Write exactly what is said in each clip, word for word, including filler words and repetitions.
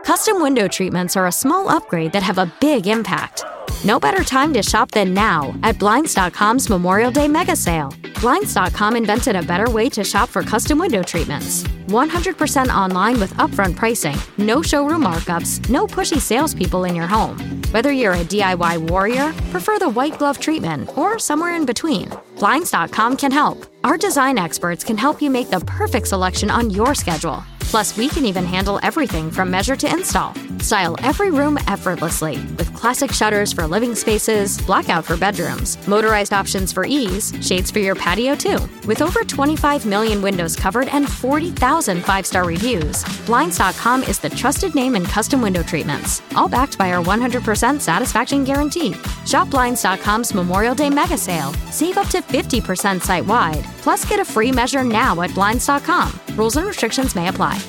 Custom window treatments are a small upgrade that have a big impact. No better time to shop than now at Blinds dot com's Memorial Day mega sale. Blinds dot com invented a better way to shop for custom window treatments. one hundred percent online with upfront pricing, no showroom markups, no pushy salespeople in your home. Whether you're a D I Y warrior, prefer the white glove treatment, or somewhere in between, Blinds dot com can help. Our design experts can help you make the perfect selection on your schedule. Plus, we can even handle everything from measure to install. Style every room effortlessly with classic shutters for living spaces, blackout for bedrooms, motorized options for ease, shades for your patio too. With over twenty-five million windows covered and forty thousand five-star reviews, Blinds dot com is the trusted name in custom window treatments, all backed by our one hundred percent satisfaction guarantee. Shop Blinds dot com's Memorial Day mega sale. Save up to fifty percent site-wide. Plus, get a free measure now at Blinds dot com. Rules and restrictions may apply.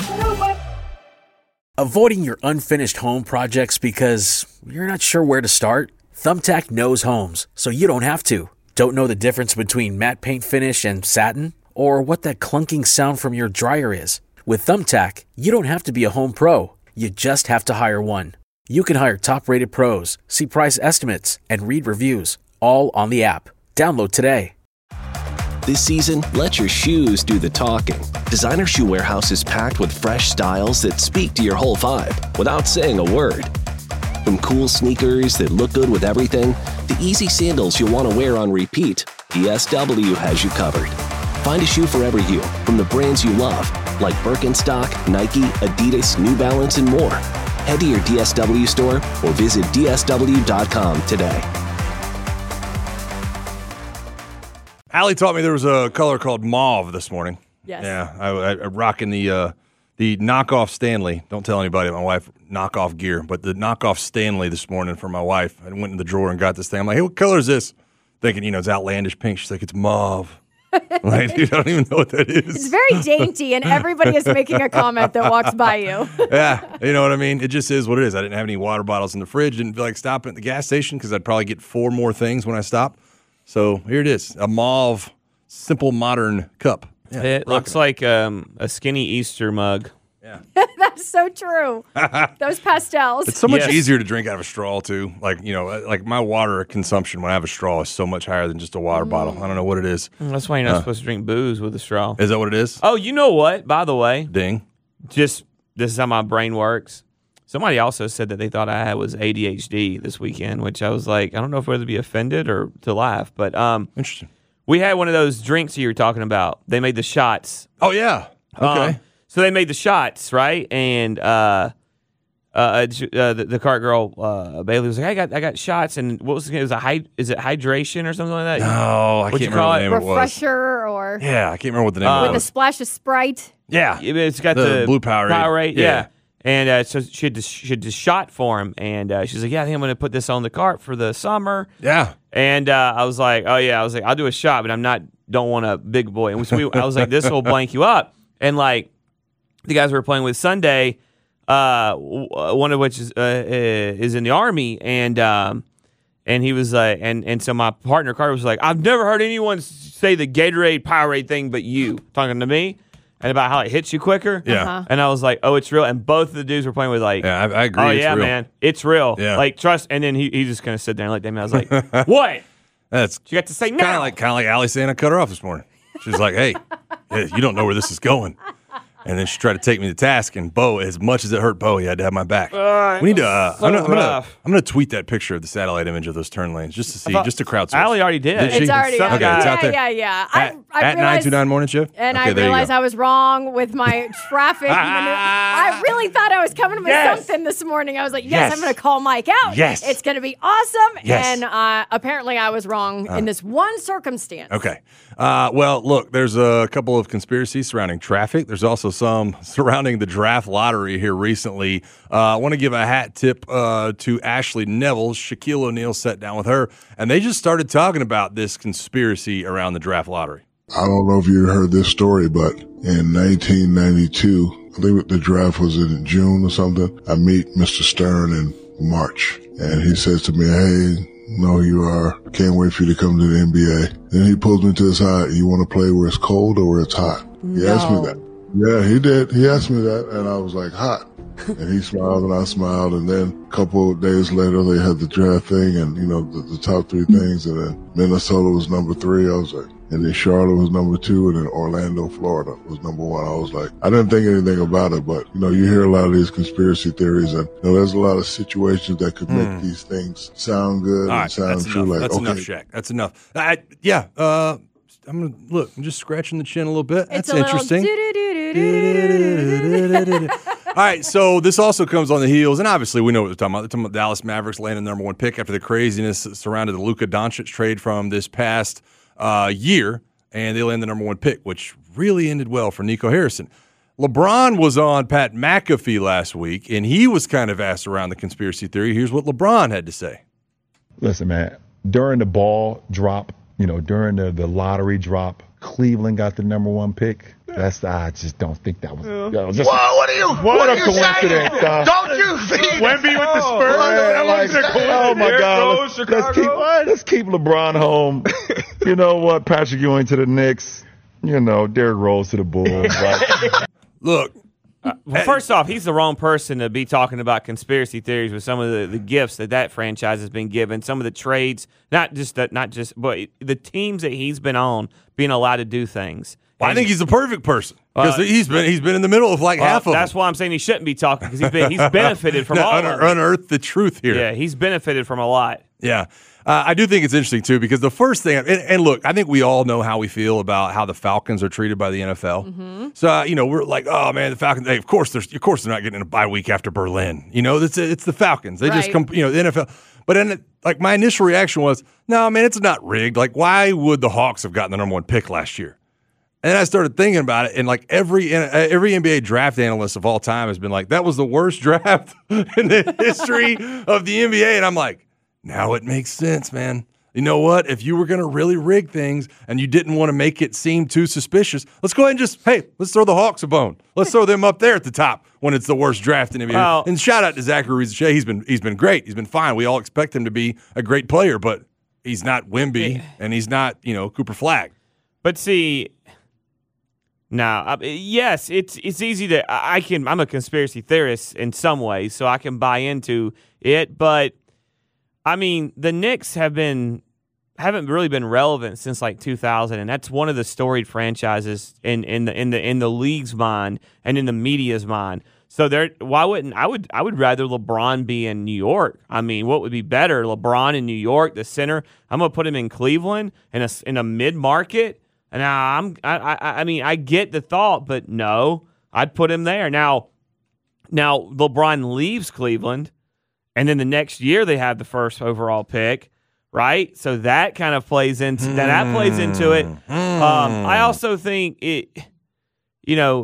Avoiding your unfinished home projects because you're not sure where to start? Thumbtack knows homes, so you don't have to. Don't know the difference between matte paint finish and satin? Or what that clunking sound from your dryer is? With Thumbtack, you don't have to be a home pro. You just have to hire one. You can hire top-rated pros, see price estimates, and read reviews, all on the app. Download today. This season, let your shoes do the talking. Designer Shoe Warehouse is packed with fresh styles that speak to your whole vibe without saying a word. From cool sneakers that look good with everything, to easy sandals you'll want to wear on repeat, D S W has you covered. Find a shoe for every you from the brands you love, like Birkenstock, Nike, Adidas, New Balance, and more. Head to your D S W store or visit D S W dot com today. Allie taught me there was a color called mauve this morning. Yes. Yeah, I, I, I'm rocking the uh, the knockoff Stanley. Don't tell anybody, my wife, knockoff gear, but the knockoff Stanley this morning for my wife. I went in the drawer and got this thing. I'm like, hey, what color is this? Thinking, you know, it's outlandish pink. She's like, it's mauve. Like, you don't even know what that is. It's very dainty, and everybody is making a comment that walks by you. Yeah, you know what I mean? It just is what it is. I didn't have any water bottles in the fridge. Didn't feel like stopping at the gas station because I'd probably get four more things when I stop. So here it is, a mauve, simple, modern cup. Yeah, it looks like um, a skinny Easter mug. Yeah, That's so true. Those pastels. it's so much Yes. easier to drink out of a straw too. Like you know, like my water consumption when I have a straw is so much higher than just a water mm. bottle. I don't know what it is. That's why you're not Uh, supposed to drink booze with a straw. Is that what it is? Oh, you know what? By the way, Ding. just this is how my brain works. Somebody also said that they thought I had was A D H D this weekend, which I was like, I don't know if whether to be offended or to laugh, but um, Interesting. we had one of those drinks you were talking about. They made the shots. Oh yeah. Okay. Um, so they made the shots, right? And uh, uh, uh, the, the cart girl uh, Bailey was like, I got, I got shots, and what was it? It was a hy- is it hydration or something like that? No, I What'd can't you remember call what it? the name it was. Refresher or Yeah, I can't remember what the name Uh, of it with a was. splash of Sprite. Yeah. It's got The the, blue Powerade. Powerade, yeah. Yeah. And uh, so she had, this, she had this shot for him, and uh, she's like, yeah, I think I'm going to put this on the cart for the summer. Yeah. And uh, I was like, oh, yeah. I was like, I'll do a shot, but I'm not, don't want a big boy. And so we, I was like, this will blank you up. And, like, the guys we were playing with Sunday, uh, one of which is uh, is in the Army, and um, and he was like, and, and so my partner, Carter, was like, I've never heard anyone say the Gatorade Powerade thing but you, talking to me. And about how it hits you quicker. Yeah. Uh-huh. And I was like, oh, it's real. And both of the dudes were playing with like, Yeah, I, I agree. oh, it's yeah, real. man. It's real. Yeah. Like, trust. And then he, he just kind of sit there and looked at me. I was like, what? That's You got to say kind now. of like kind of like Allie saying I cut her off this morning. She's like, "Hey, yeah, you don't know where this is going," and then she tried to take me to task. And Bo, as much as it hurt Bo, he had to have my back. Uh, we need to. Uh, so I'm, gonna, I'm, gonna, rough. I'm gonna tweet that picture of the satellite image of those turn lanes just to see, thought- just to crowdsource. Allie already did. Did she? It's already Some out. Okay, it's yeah, out there. yeah, yeah. At, I, I at nine realized, two nine morning shift. and okay, I there you realized go. I was wrong with my traffic. maneuver. I really thought I was coming with Yes. something this morning. I was like, yes, Yes. I'm going to call Mike out. Yes. It's going to be awesome. Yes. And uh, apparently I was wrong in this one circumstance. Okay. Uh, well, look, there's a couple of conspiracies surrounding traffic. There's also some surrounding the draft lottery here recently. Uh, I want to give a hat tip uh, to Ashley Neville. Shaquille O'Neal sat down with her, and they just started talking about this conspiracy around the draft lottery. I don't know if you heard this story, but in nineteen ninety-two, I think the draft was in June or something, I meet Mister Stern in March, and he says to me, hey, know who you are. Can't wait for you to come to the N B A. Then he pulls me to the side. You want to play where it's cold or where it's hot? He No. asked me that. Yeah, he did. He asked me that, and I was like, hot. And he smiled, and I smiled. And then a couple of days later, they had the draft thing, and, you know, the, the top three things. And then Minnesota was number three. I was like, and then Charlotte was number two, and then Orlando, Florida was number one. I was like, I didn't think anything about it, but, you know, you hear a lot of these conspiracy theories, and, you know, there's a lot of situations that could make mm. these things sound good All and right, sound that's true. Enough. Like, that's okay. enough, Shaq. That's enough. I, yeah, uh, I'm gonna look. I'm just scratching the chin a little bit. That's it's a interesting. Little All right, so this also comes on the heels, and obviously we know what we're talking about. They're talking about Dallas Mavericks landing the number one pick after the craziness that surrounded the Luka Doncic trade from this past uh, year, and they landed the number one pick, which really ended well for Nico Harrison. LeBron was on Pat McAfee last week, and he was kind of asked around the conspiracy theory. Here's what LeBron had to say. Listen, man, during the ball drop, you know, during the, the lottery drop, Cleveland got the number one pick. That's I just don't think that was. That was just, Whoa, what are you? What, what a are you coincidence! saying? Uh, Don't you think Wemby with the Spurs? Man, like, oh my God! Let's, let's keep let's keep LeBron home. You know what? Patrick Ewing to the Knicks. You know, Derrick Rose to the Bulls. Like, look. Uh, well, first off, he's the wrong person to be talking about conspiracy theories with some of the, the gifts that that franchise has been given, some of the trades, not just that, not just, but the teams that he's been on being allowed to do things. Well, I think he's the perfect person because uh, he's been he's been in the middle of like well, half of That's them. why I'm saying he shouldn't be talking because he's been he's benefited from no, all unearth, of it. Unearth the truth here. Yeah, he's benefited from a lot. Yeah. Uh, I do think it's interesting, too, because the first thing, and, and look, I think we all know how we feel about how the Falcons are treated by the N F L. Mm-hmm. So, uh, you know, we're like, oh, man, the Falcons, hey, of course, they're, of course they're not getting a bye week after Berlin. You know, it's, it's the Falcons. They right. just come, you know, the N F L. But then, like, my initial reaction was, no, man, it's not rigged. Like, why would the Hawks have gotten the number one pick last year? And then I started thinking about it, and like every every N B A draft analyst of all time has been like, that was the worst draft in the history of the N B A. And I'm like, now it makes sense, man. You know what? If you were going to really rig things and you didn't want to make it seem too suspicious, let's go ahead and just, hey, let's throw the Hawks a bone. Let's throw them up there at the top when it's the worst draft in N B A. Well, and shout out to Zachary Rizachet. He's been he's been great. He's been fine. We all expect him to be a great player, but he's not Wemby yeah. and he's not, you know, Cooper Flagg. But see, now, uh, yes, it's it's easy to I can I'm a conspiracy theorist in some ways, so I can buy into it, but I mean, the Knicks have been haven't really been relevant since like two thousand, and that's one of the storied franchises in, in the in the in the league's mind and in the media's mind. So there, why wouldn't I would I would rather LeBron be in New York? I mean, what would be better, LeBron in New York, the center? I'm gonna put him in Cleveland in a in a mid market. And I'm I, I I mean I get the thought, but no, I'd put him there. Now, now LeBron leaves Cleveland. And then the next year they have the first overall pick, right? So that kind of plays into mm. that, that plays into it. Mm. Um, I also think it, you know,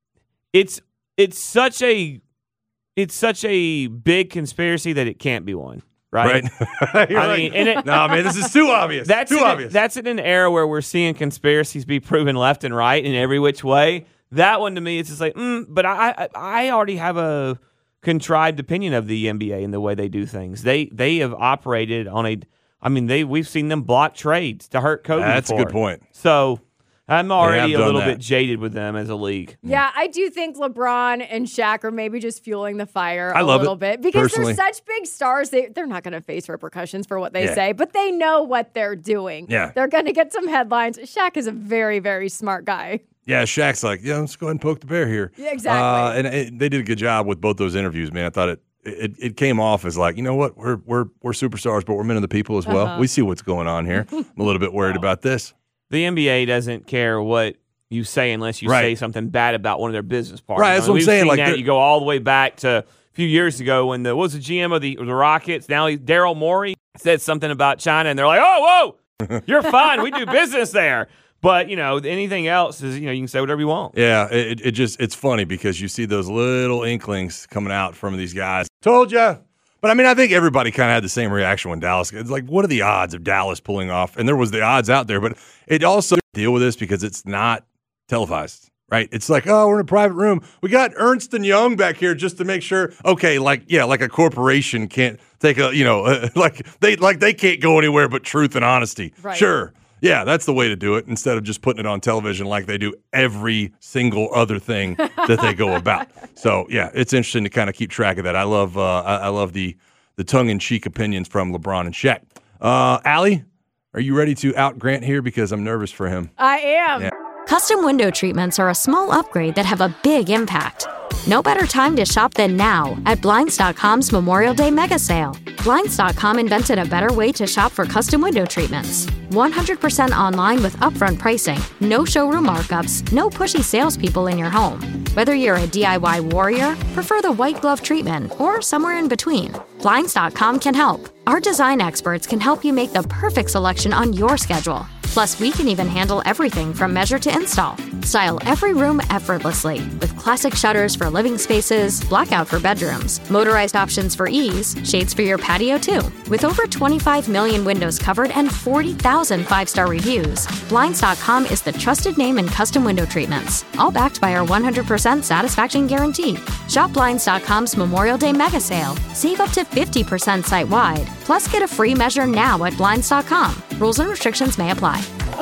it's it's such a it's such a big conspiracy that it can't be one, right? Right. I like, mean, and it, no, man, this is too obvious. That's too in obvious. A, that's in an era where we're seeing conspiracies be proven left and right in every which way. That one to me, it's just like, mm, but I, I I already have a contrived opinion of the N B A and the way they do things. They they have operated on a. I mean, they we've seen them block trades to hurt Kobe. That's before. a good point. So I'm already a little that. bit jaded with them as a league. Yeah, I do think LeBron and Shaq are maybe just fueling the fire I a love little it, bit because personally. they're such big stars. They they're not going to face repercussions for what they Yeah. say, but they know what they're doing. Yeah. They're going to get some headlines. Shaq is a very very smart guy. Yeah, Shaq's like, yeah, let's go ahead and poke the bear here. Yeah, exactly. Uh, and it, they did a good job with both those interviews, man. I thought it, it it came off as like, you know what, we're we're we're superstars, but we're men of the people as well. Uh-huh. We see what's going on here. I'm a little bit worried Wow. about this. The N B A doesn't care what you say unless you Right. say something bad about one of their business partners. Right, that's I mean, what I'm we've saying, seen like, that. they're- You go all the way back to a few years ago when the what was the G M of the, the Rockets. Now he- Daryl Morey said something about China, and they're like, "Oh, whoa, you're fine. We do business there." But you know, anything else is you know you can say whatever you want. Yeah, it, it just it's funny because you see those little inklings coming out from these guys. Told ya. But I mean, I think everybody kind of had the same reaction when Dallas. It's like, what are the odds of Dallas pulling off? And there was the odds out there, but it also deal with this because it's not televised, right? It's like, oh, we're in a private room. We got Ernst and Young back here just to make sure. Okay, like yeah, like a corporation can't take a you know uh, like they like they can't go anywhere but truth and honesty. Right. Sure. Yeah, that's the way to do it instead of just putting it on television like they do every single other thing that they go about. So, yeah, it's interesting to kind of keep track of that. I love uh, I, I love the the tongue-in-cheek opinions from LeBron and Shaq. Uh, Allie, are you ready to out Grant here? Because I'm nervous for him. I am. Yeah. Custom window treatments are a small upgrade that have a big impact. No better time to shop than now at Blinds dot com's Memorial Day Mega Sale. Blinds dot com invented a better way to shop for custom window treatments. one hundred percent online with upfront pricing, no showroom markups, no pushy salespeople in your home. Whether you're a D I Y warrior, prefer the white glove treatment, or somewhere in between, Blinds dot com can help. Our design experts can help you make the perfect selection on your schedule. Plus, we can even handle everything from measure to install. Style every room effortlessly with classic shutters for living spaces, blackout for bedrooms, motorized options for ease, shades for your patio too. With over twenty-five million windows covered and forty thousand five-star reviews, Blinds dot com is the trusted name in custom window treatments, all backed by our one hundred percent satisfaction guarantee. Shop Blinds dot com's Memorial Day Mega Sale. Save up to fifty percent site-wide. Plus, get a free measure now at Blinds dot com. Rules and restrictions may apply.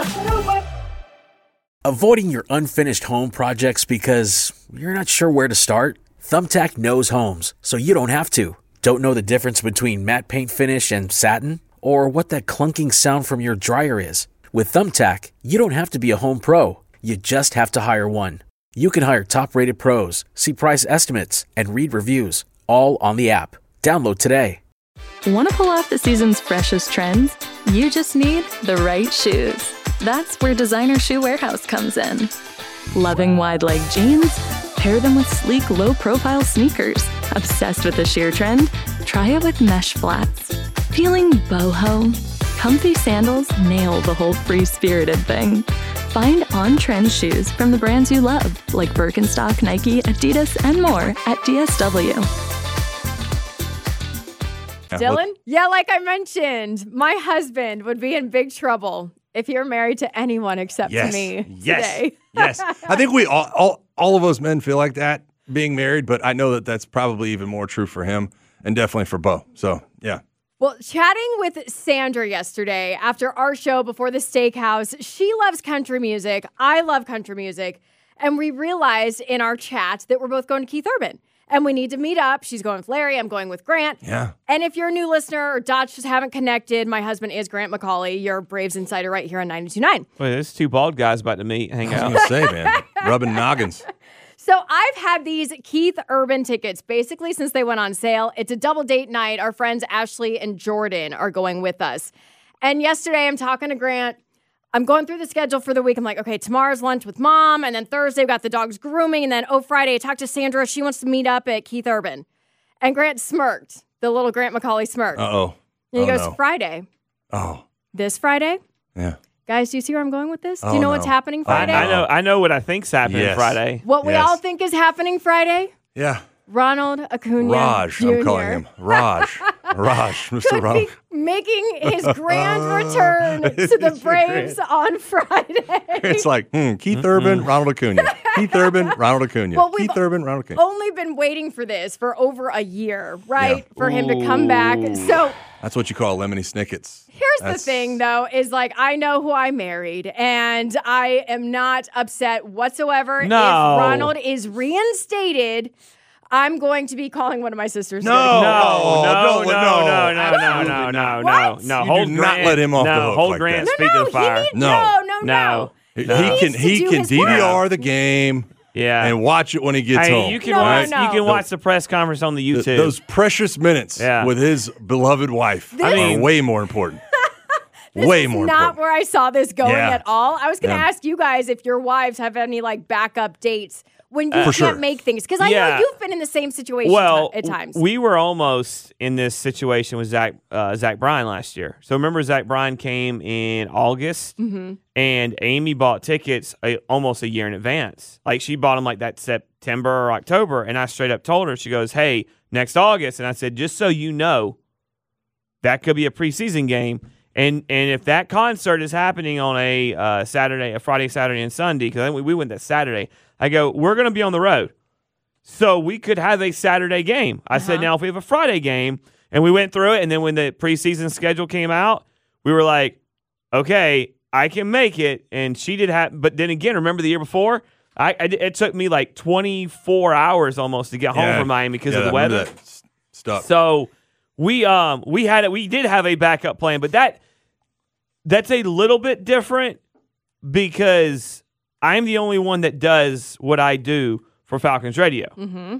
Avoiding your unfinished home projects because you're not sure where to start? Thumbtack knows homes, so you don't have to. Don't know the difference between matte paint finish and satin? Or what that clunking sound from your dryer is? With Thumbtack, you don't have to be a home pro. You just have to hire one. You can hire top-rated pros, see price estimates, and read reviews, all on the app. Download today. Want to pull off the season's freshest trends? You just need the right shoes. That's where Designer Shoe Warehouse comes in. Loving wide-leg jeans? Pair them with sleek, low-profile sneakers. Obsessed with the sheer trend? Try it with mesh flats. Feeling boho? Comfy sandals nail the whole free-spirited thing. Find on-trend shoes from the brands you love, like Birkenstock, Nike, Adidas, and more at D S W. Dylan? Yeah, like I mentioned, my husband would be in big trouble if you're married to anyone except yes. to me yes. today. yes. I think we all, all, all of us men feel like that being married, but I know that that's probably even more true for him and definitely for Bo. So, yeah. Well, chatting with Sandra yesterday after our show before the steakhouse, she loves country music. I love country music. And we realized in our chat that we're both going to Keith Urban. And we need to meet up. She's going with Larry. I'm going with Grant. Yeah. And if you're a new listener or Dodge just haven't connected, my husband is Grant McCauley, your Braves insider right here on ninety-two point nine. Wait, there's two bald guys about to meet, hang I out. was going to say, man, rubbing noggins. So I've had these Keith Urban tickets basically since they went on sale. It's a double date night. Our friends Ashley and Jordan are going with us. And yesterday I'm talking to Grant. I'm going through the schedule for the week. I'm like, okay, tomorrow's lunch with mom. And then Thursday, we got the dog's grooming. And then, oh, Friday, I talked to Sandra. She wants to meet up at Keith Urban. And Grant smirked. The little Grant McCauley smirked. Uh-oh. And he oh, goes, no. Friday. Oh. This Friday? Yeah. Guys, do you see where I'm going with this? Do Oh, you know no. what's happening Oh, Friday? no. I know I know what I think's happening Yes. Friday. What we Yes. all think is happening Friday? Yeah. Ronald Acuna Raj, Junior I'm calling him. Raj. Raj, Mister could Ronald. be making his grand return to the Braves on Friday. It's like, hmm, Keith Urban, Ronald Acuna. Keith Urban, Ronald Acuna. Well, we've Keith Urban, Ronald Acuna. only been waiting for this for over a year, right? Yeah. For him to come back. So That's what you call Lemony Snickets. here's That's- the thing, though, is like I know who I married, and I am not upset whatsoever No. if Ronald is reinstated. I'm going to be calling one of my sisters. No. good. No, Oh, no, don't- no, no. no, no, no, Absolutely no, no, not. no, no. You Hold do not Grant, let him off no, the hook hold like Grant's that. No, feet no, to the fire. he need, No. no, no, no. No. He, No. he He can needs to he do can his D V R work. the game Yeah. and watch it when he gets Hey, home. you can No, no, watch. no. You can watch the press conference on the Th- YouTube. Those precious minutes Yeah. with his beloved wife This- are I mean- way more important. This way is more not important. where I saw this going Yeah. at all. I was going to Yeah. ask you guys if your wives have any like backup dates when you For can't sure. make things, because I Yeah. know you've been in the same situation well, t- at times. we were almost in this situation with Zach uh, Zach Bryan last year. So remember, Zach Bryan came in August, Mm-hmm. and Amy bought tickets a, almost a year in advance. Like she bought them like that September or October, and I straight up told her, she goes, "Hey, next August," and I said, "Just so you know, that could be a preseason game." And and if that concert is happening on a uh, Saturday, a Friday, Saturday, and Sunday, because we, we went that Saturday, I go, we're going to be on the road. So we could have a Saturday game. I said, now if we have a Friday game, and we went through it, and then when the preseason schedule came out, we were like, okay, I can make it. And she did have, but then again, remember the year before? I, I it took me like twenty-four hours almost to get home Yeah. from Miami because Yeah, of the I remember weather. that stuff. So we um we had it. We did have a backup plan, but that that's a little bit different because I'm the only one that does what I do for Falcons Radio, Mm-hmm.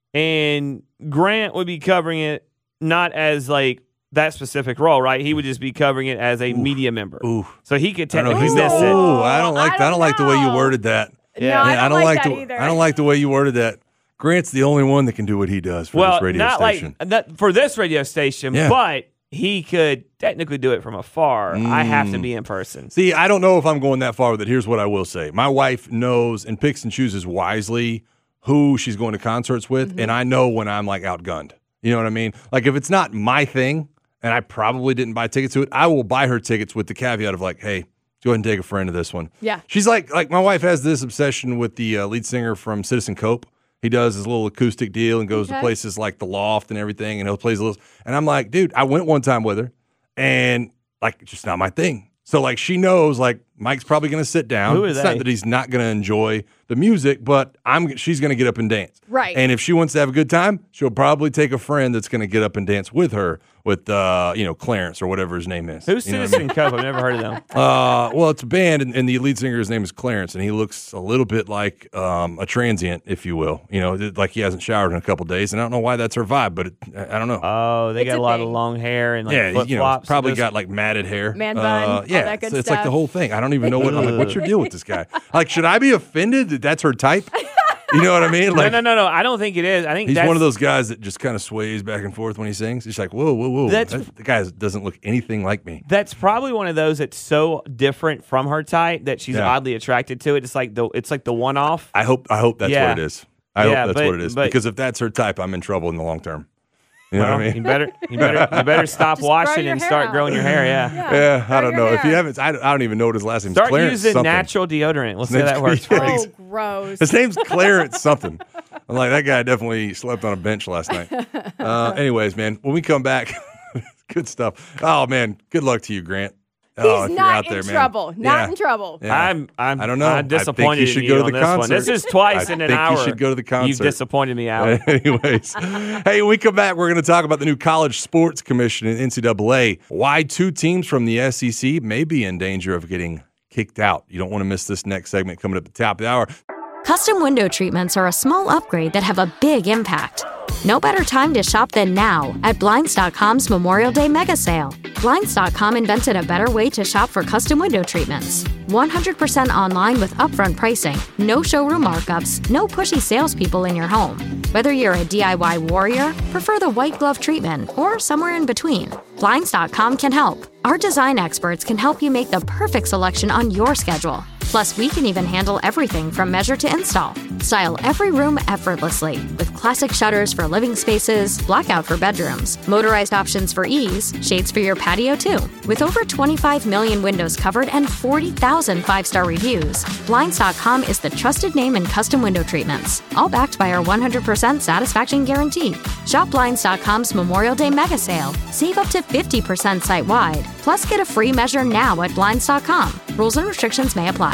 and Grant would be covering it not as like that specific role, right? He would just be covering it as a media member, Ooh. so he could I don't know. technically He's miss not, it. ooh, I don't like. I I don't, don't like the way you know. worded that. No, I don't like like that the. either. I don't like the way you worded that. Grant's the only one that can do what he does for Well, this radio not station. like not for this radio station, Yeah. but he could technically do it from afar. I have to Mm. be in person. See, I don't know if I'm going that far with it. Here's what I will say. My wife knows and picks and chooses wisely who she's going to concerts with, Mm-hmm. and I know when I'm like outgunned. You know what I mean? Like if it's not my thing and I probably didn't buy tickets to it, I will buy her tickets with the caveat of like, hey, go ahead and take a friend to this one. Yeah. She's like, like my wife has this obsession with the uh, lead singer from Citizen Cope. He does his little acoustic deal and goes Okay. to places like the Loft and everything, and he'll play his little. And I'm like, dude, I went one time with her, and like, it's just not my thing. So like, she knows like Mike's probably going to sit down. Who are it's they? not that he's not going to enjoy the music, but I'm she's going to get up and dance. Right. And if she wants to have a good time, she'll probably take a friend that's going to get up and dance with her with uh, you know, Clarence or whatever his name is. Who's You know what I Citizen mean? Cope? I've never heard of them. Uh, well, it's a band, and, and the lead singer's name is Clarence, and he looks a little bit like um, a transient, if you will. You know, th- like he hasn't showered in a couple days, and I don't know why that's her vibe, but it, I I don't know. Oh, they It's got a a lot thing. of long hair and like yeah, flip you know, flops. probably got like matted hair, Man bun, Uh, all yeah, that good so it's like the stuff. whole thing. I don't even know what. I'm like, what's your deal with this guy? Like, should I be offended that that's her type? You know what I mean? Like, no, no, no, no. I don't think it is. I think he's that's, one of those guys that just kind of sways back and forth when he sings. He's like, whoa, whoa, whoa. That's- That, the guy doesn't look anything like me. That's probably one of those that's so different from her type that she's Yeah. oddly attracted to it. It's like the it's like the one off. I hope. I hope that's Yeah. what it is. I Yeah, hope that's but- what it is. but- Because if that's her type, I'm in trouble in the long term. You know Well, what I mean? You better you better you better stop Just grow washing your and hair start out. growing your hair. Yeah. Yeah, I grow don't your know. If you hair. haven't, I, I don't even know what his last name is. Start Clarence using something. natural deodorant. Let's see how Name's- that works. yeah, for you. Oh, gross. His name's Clarence something. I'm like, that guy definitely slept on a bench last night. Uh, anyways, man, when we come back, good stuff. Oh, man, good luck to you, Grant. Oh, if He's you're not out in there, man. trouble. Not Yeah. in trouble. Yeah. I'm I'm I don't know. I'm I think disappointed you should in go you to on the this one. concert. This is twice I in an think hour. you should go to the concert. You've disappointed me, Alec. Anyways, hey, when we come back, we're going to talk about the new College Sports Commission in N C double A. Why two teams from the S E C may be in danger of getting kicked out. You don't want to miss this next segment coming up at the top of the hour. Custom window treatments are a small upgrade that have a big impact. No better time to shop than now at Blinds dot com's Memorial Day mega sale. Blinds dot com invented a better way to shop for custom window treatments. one hundred percent online with upfront pricing, no showroom markups, no pushy salespeople in your home. Whether you're a D I Y warrior, prefer the white glove treatment, or somewhere in between, Blinds dot com can help. Our design experts can help you make the perfect selection on your schedule. Plus, we can even handle everything from measure to install. Style every room effortlessly with classic shutters for living spaces, blackout for bedrooms, motorized options for ease, shades for your patio too. With over twenty-five million windows covered and forty thousand five-star reviews, Blinds dot com is the trusted name in custom window treatments, all backed by our one hundred percent satisfaction guarantee. Shop Blinds dot com's Memorial Day mega sale. Save up to fifty percent site-wide. Plus, get a free measure now at Blinds dot com. Rules and restrictions may apply.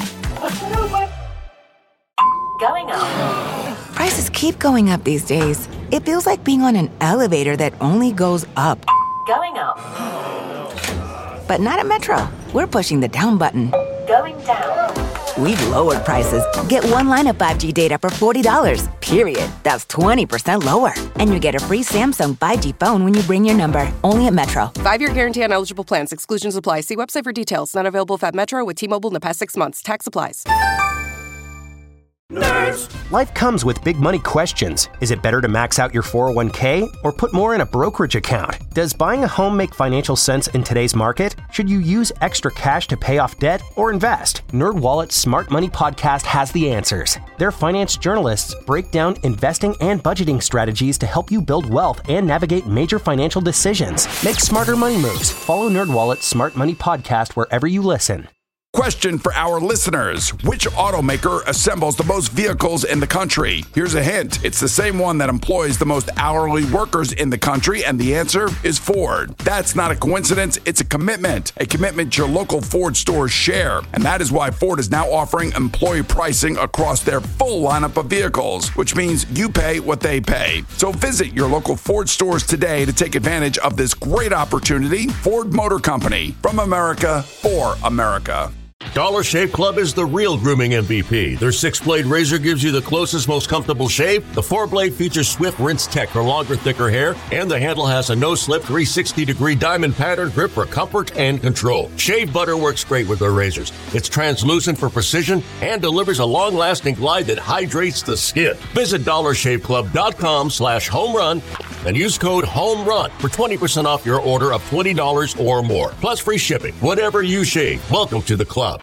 Going up. Prices keep going up these days. It feels like being on an elevator that only goes up. Going up. But not at Metro. We're pushing the down button. Going down. We've lowered prices. Get one line of five G data for forty dollars, period. That's twenty percent lower. And you get a free Samsung five G phone when you bring your number. Only at Metro. Five-year guarantee on eligible plans. Exclusions apply. See website for details. Not available at Metro with T-Mobile in the past six months. Tax applies. Nerds. Life comes with big money questions. Is it better to max out your four oh one k or put more in a brokerage account? Does buying a home make financial sense in today's market? Should you use extra cash to pay off debt or invest? NerdWallet's Smart Money Podcast has the answers. Their finance journalists break down investing and budgeting strategies to help you build wealth and navigate major financial decisions. Make smarter money moves. Follow NerdWallet's Smart Money Podcast wherever you listen. Question for our listeners. Which automaker assembles the most vehicles in the country? Here's a hint. It's the same one that employs the most hourly workers in the country, and the answer is Ford. That's not a coincidence. It's a commitment. A commitment your local Ford stores share. And that is why Ford is now offering employee pricing across their full lineup of vehicles, which means you pay what they pay. So visit your local Ford stores today to take advantage of this great opportunity. Ford Motor Company. From America, for America. Dollar Shave Club is the real grooming M V P. Their six-blade razor gives you the closest, most comfortable shave. The four-blade features swift rinse tech for longer, thicker hair, and the handle has a no-slip three hundred sixty degree diamond pattern grip for comfort and control. Shave butter works great with their razors. It's translucent for precision and delivers a long-lasting glide that hydrates the skin. Visit dollar shave club dot com slash home run and use code HOMERUN for twenty percent off your order of twenty dollars or more, plus free shipping. Whatever you shave, welcome to the club.